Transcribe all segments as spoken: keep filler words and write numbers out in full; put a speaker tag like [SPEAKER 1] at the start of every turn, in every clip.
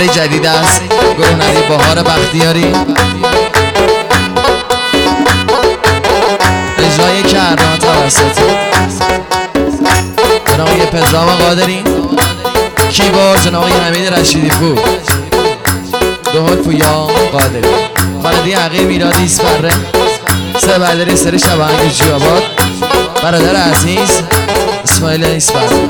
[SPEAKER 1] اثری جدید است، گروه نری بهار بختیاری، اجرای کردان توسط جناب آقای پدرام قادری، کیبورد جناب آقای حمید رشیدی پور، دهل پویا قادری، خالدی عقیل میلادی اسپره، سه برداری سری شباهنگ جوابات، برادر عزیز اسماعیل اسپره.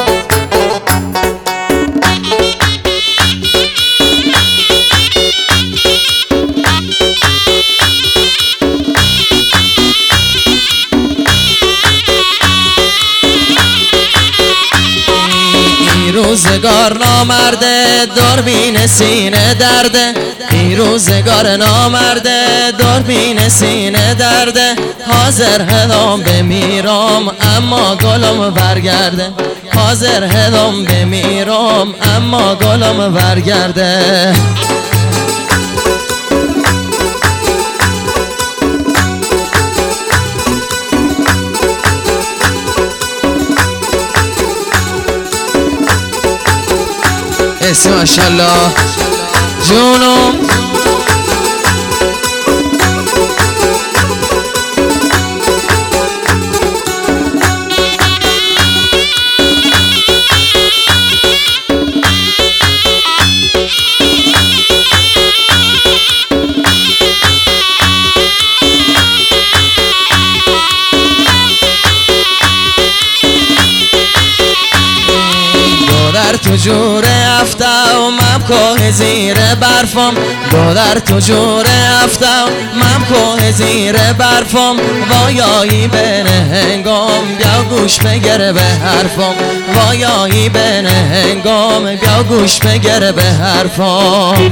[SPEAKER 2] روزگار نامرده دوربین سینه درده، این روزگار نامرده دوربین سینه درده، حاضر هدام بمیرم اما گلم برگرده، حاضر هدام بمیرم اما گلم برگرده.
[SPEAKER 1] اسم ماشاءالله جونم
[SPEAKER 2] تو جور افته و من کوه زیر برفم، دو در تو جور افته و من کوه زیر برفم، وایایی بین هنگام بیا گوش بگره به حرفم، وایایی بین هنگام بیا گوش بگره به حرفم.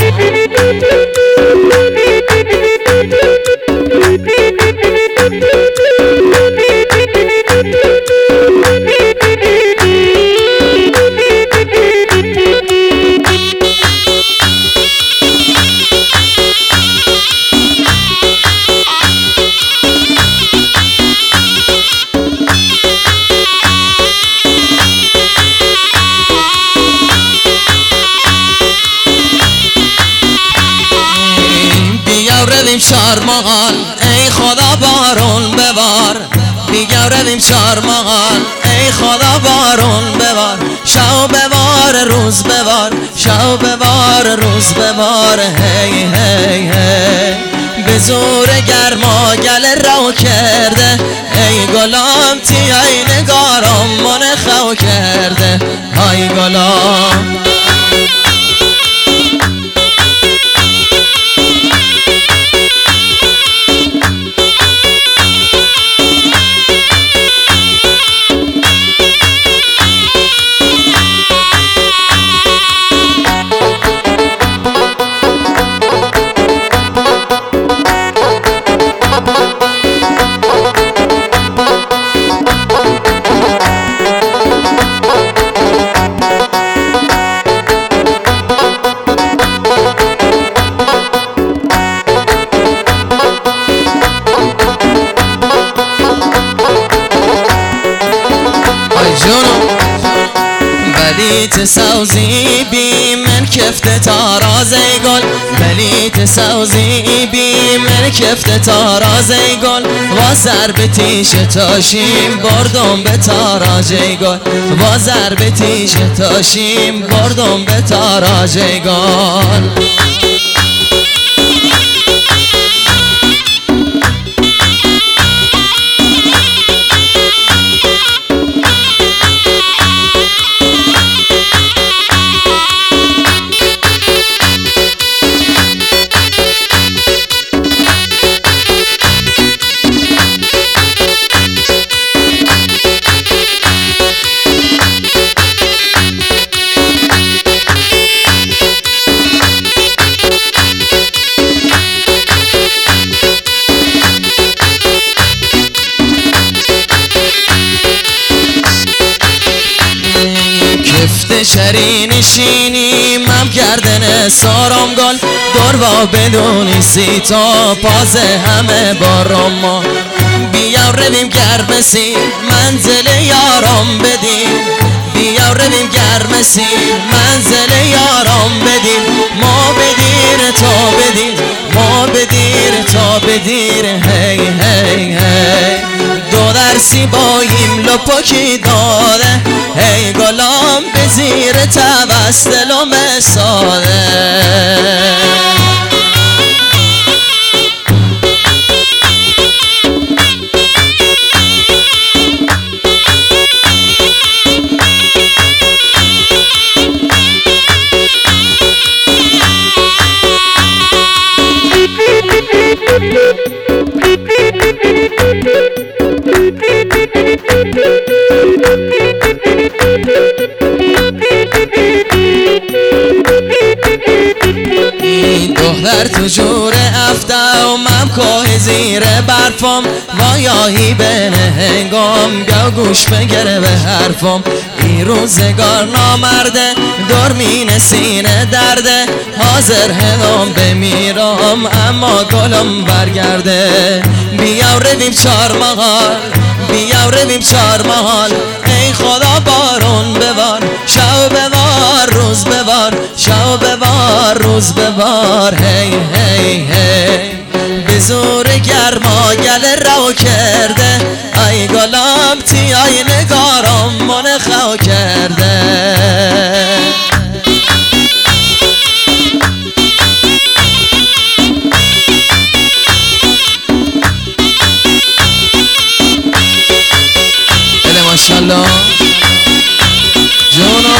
[SPEAKER 2] رویم شارمغان ای خدا بارون ببار، بیا رویم شارمغان ای خدا بارون ببار، شو ببار روز ببار، شو ببار روز ببار، هی هی هی به زور گرما گل رو کرده، ای گلام تی ای نگارم من خو کرده، های گلام. بلیت سوزی بی من کفت تارازی گل، بلیت سوزی بی من کفت تارازی گل، و ضرب تیش تاشیم بردم به تاراجی گل، و ضرب تیش تاشیم بردم به تاراجی گل. شرین شینی مم کردن سارم گل، دور و بدونی سیتا پاز همه بارم ما، بیا رویم گرم سی منزل یارم بدیم، بیا رویم گرم مسیر منزل یاران بدیر ما بدیر تا بدیر ما بدیر تا بدیر هی هی هی دو درسی باییم لپاکی داره هی گلام به زیر توسل و مساله این دختر تو جور افته و من که زیر برفم وایایی به هنگام گو گوش بگره به حرفم این روزگار نامرده درمین سینه درده حاضر هنام بمیرم اما گلم برگرده بیاو رویم چار محال بیاو رویم چار محال ای خدا بارون ببار شو ببار روز ببار شو ببار روز ببار هی هی هی به زور گرما گل رو کرده ای گلم تی ای نگارم من خو کرده
[SPEAKER 1] ماشاءالله جونو